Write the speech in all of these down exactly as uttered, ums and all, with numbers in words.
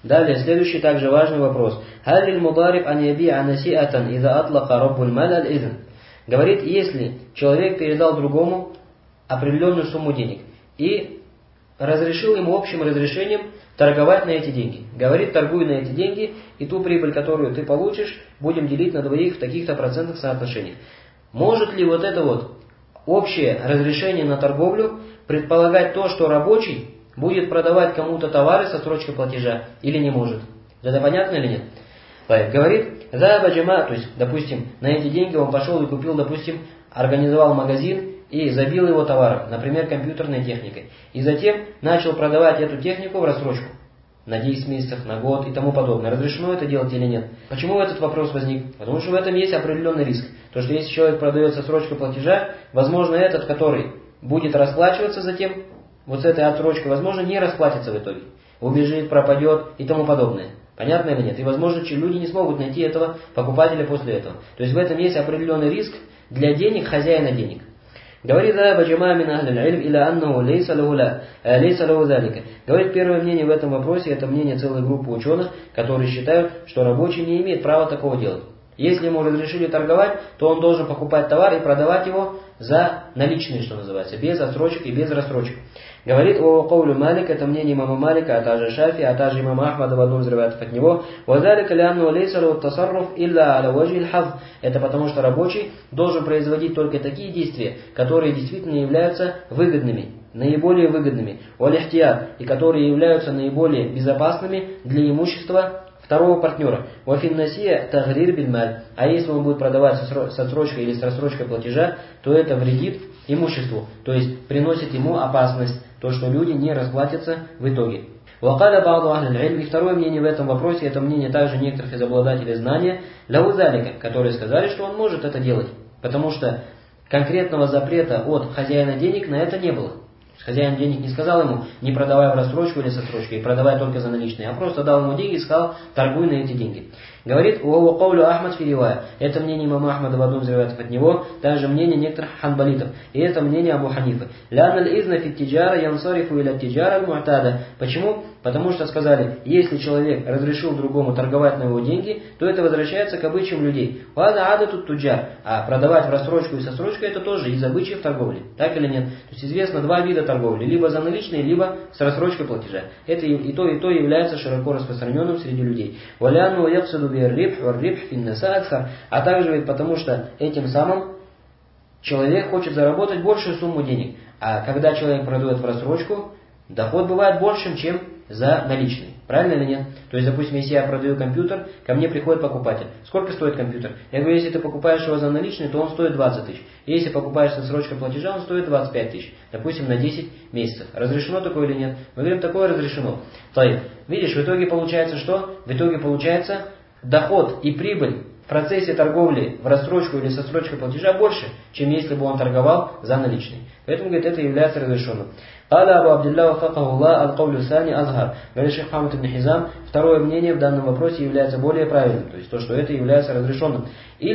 Далее, следующий также важный вопрос. Халиль мудариб ан яби'а наси'атан иза атлака раббуль маль аль-изн. Говорит, если человек передал другому определенную сумму денег и разрешил ему общим разрешением торговать на эти деньги. Говорит, торгуй на эти деньги, и ту прибыль, которую ты получишь, будем делить на двоих в таких-то процентных соотношениях. Может ли вот это вот общее разрешение на торговлю предполагать то, что рабочий будет продавать кому-то товары со срочкой платежа, или не может? Это понятно или нет? Говорит, заба джама, то есть, допустим, на эти деньги он пошел и купил, допустим, организовал магазин и забил его товаром, например, компьютерной техникой. И затем начал продавать эту технику в рассрочку. На десять месяцев, на год и тому подобное. Разрешено это делать или нет? Почему этот вопрос возник? Потому что в этом есть определенный риск. То, что если человек продает со срочкой платежа, возможно, этот, который будет расплачиваться затем, вот с этой отсрочкой, возможно, не расплатится в итоге. Убежит, пропадет и тому подобное. Понятно или нет? И, возможно, люди не смогут найти этого покупателя после этого. То есть в этом есть определенный риск для денег хозяина денег. Говорит, говорит, первое мнение в этом вопросе, это мнение целой группы ученых, которые считают, что рабочий не имеет права такого делать. Если ему разрешили торговать, то он должен покупать товар и продавать его за наличные, что называется, без отсрочек и без рассрочек. Говорит о Каулю Малик, это мнение имама Малика, а также Шафи, а также имама Ахмада в одном из риваятов от него. Это потому, что рабочий должен производить только такие действия, которые действительно являются выгодными, наиболее выгодными, и которые являются наиболее безопасными для имущества второго партнера. А если он будет продавать с отсрочкой или с рассрочкой платежа, то это вредит имуществу, то есть приносит ему опасность, то, что люди не расплатятся в итоге. И второе мнение в этом вопросе, это мнение также некоторых из обладателей знания, которые сказали, что он может это делать, потому что конкретного запрета от хозяина денег на это не было. Хозяин денег не сказал ему, не продавай в рассрочку или со срочкой, и продавай только за наличные, а просто дал ему деньги и сказал, торгуй на эти деньги. Говорит, это мнение имама Ахмада в одном из риваятов от него, также мнение некоторых ханбалитов, и это мнение Абу Ханифы. Почему? Потому что сказали, если человек разрешил другому торговать на его деньги, то это возвращается к обычаям людей. А продавать в рассрочку и со срочкой это тоже из обычаев торговли. Так или нет? То есть известно два вида торговли, либо за наличные, либо с рассрочкой платежа. Это и то, и то является широко распространенным среди людей. А также ведь потому, что этим самым человек хочет заработать большую сумму денег. А когда человек продает в рассрочку, доход бывает большим, чем за наличные. Правильно или нет? То есть, допустим, если я продаю компьютер, ко мне приходит покупатель. Сколько стоит компьютер? Я говорю, если ты покупаешь его за наличные, то он стоит двадцать тысяч. Если покупаешь со срочкой платежа, он стоит двадцать пять тысяч. Допустим, на десять месяцев. Разрешено такое или нет? Мы говорим, такое разрешено. То есть, видишь, в итоге получается что? В итоге получается доход и прибыль в процессе торговли в рассрочку или со срочкой платежа больше, чем если бы он торговал за наличные. Поэтому, говорит, это является разрешенным. Говорит шейх Мухаммад ибн Хизам, второе мнение в данном вопросе является более правильным, то есть то, что это является разрешенным.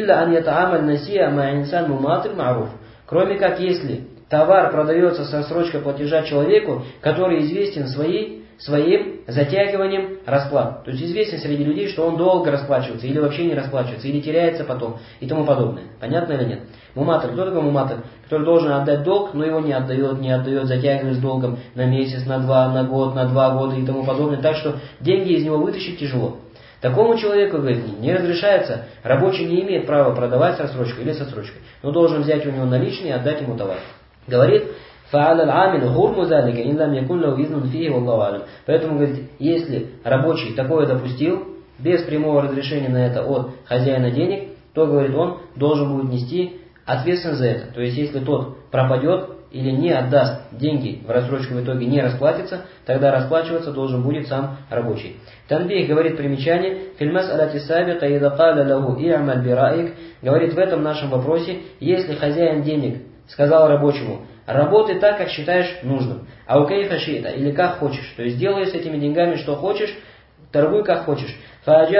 Кроме как если товар продается со срочкой платежа человеку, который известен своей своим затягиванием расплат. То есть известен среди людей, что он долго расплачивается, или вообще не расплачивается, или теряется потом, и тому подобное. Понятно или нет? Муматр. Кто такой муматр? Который должен отдать долг, но его не отдает, не отдает, затягивает с долгом на месяц, на два, на год, на два года и тому подобное. Так что деньги из него вытащить тяжело. Такому человеку, говорит, не разрешается, рабочий не имеет права продавать с рассрочкой или со срочкой, но должен взять у него наличные и отдать ему товар. Говорит, поэтому, говорит, если рабочий такое допустил, без прямого разрешения на это от хозяина денег, то, говорит, он должен будет нести ответственность за это. То есть, если тот пропадет или не отдаст деньги в рассрочку, в итоге не расплатится, тогда расплачиваться должен будет сам рабочий. Танбих говорит примечание, говорит в этом нашем вопросе, если хозяин денег сказал рабочему, работай так, как считаешь нужным. А у кейфа шиита, или как хочешь. То есть делай с этими деньгами, что хочешь, торгуй как хочешь. То в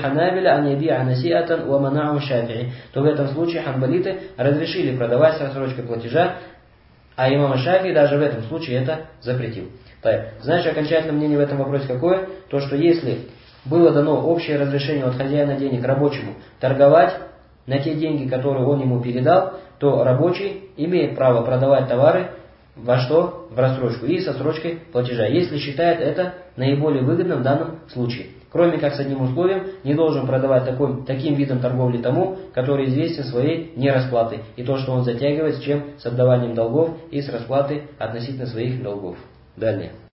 этом случае ханбалиты разрешили продавать с рассрочкой платежа, а имам Шафии даже в этом случае это запретил. Так, значит, окончательное мнение в этом вопросе какое? То, что если было дано общее разрешение от хозяина денег рабочему торговать на те деньги, которые он ему передал, то рабочий имеет право продавать товары во что? В рассрочку и со срочкой платежа, если считает это наиболее выгодным в данном случае. Кроме как с одним условием, не должен продавать такой, таким видом торговли тому, который известен своей нерасплатой, и то, что он затягивает с чем? С отдаванием долгов и с расплатой относительно своих долгов. Далее.